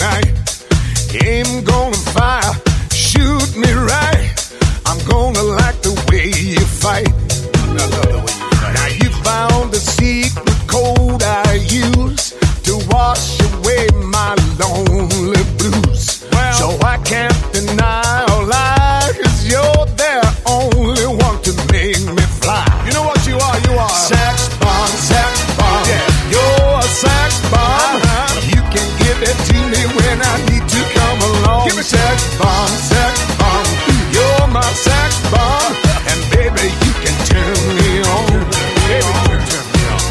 night. Aim gonna fire, shoot me right. I'm gonna like the way you fight. I love the way you fight. Now you found the secret code I use to wash away my lonely blues. Well, so I can't deny or lie, 'cause you're the only one to make me fly. you know what you are? You are. Sax bomb, sax bomb. Yeah. You're a sax bomb. You can give it to me when I need to come along. Give it sax bomb, sax bomb. You're my sax bomb. And baby, you can turn me on. Baby, you can turn me on.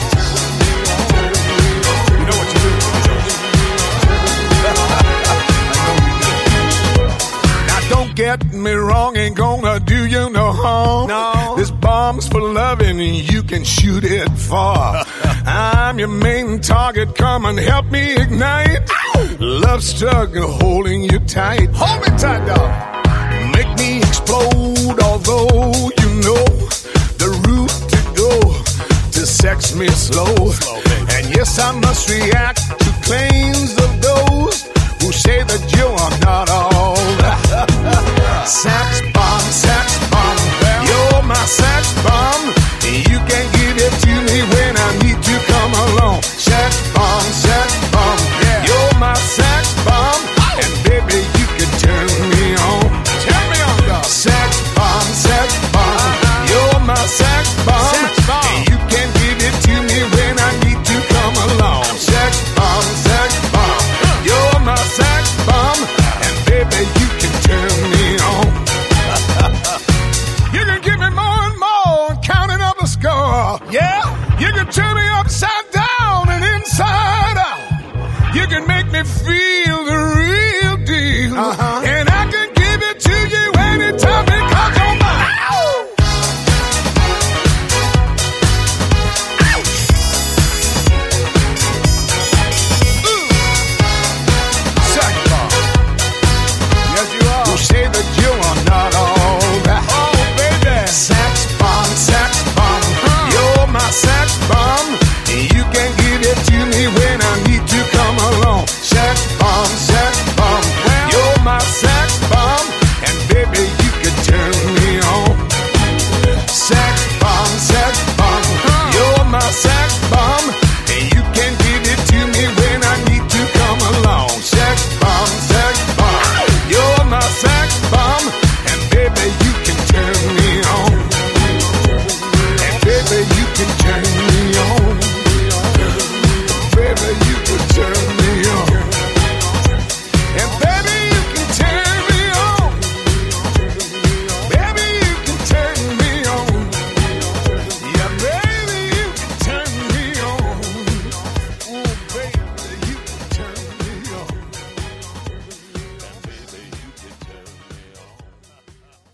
You know what you do? Now don't get me wrong, ain't gonna do you no harm. No. This bomb's for loving and you can shoot it far. I'm your main target, come and help me ignite. Love struggle holding you tight. Hold me tight, dog. Make me explode, although you know the route to go to sex me slow. Slow, baby. And yes, I must react to claims of those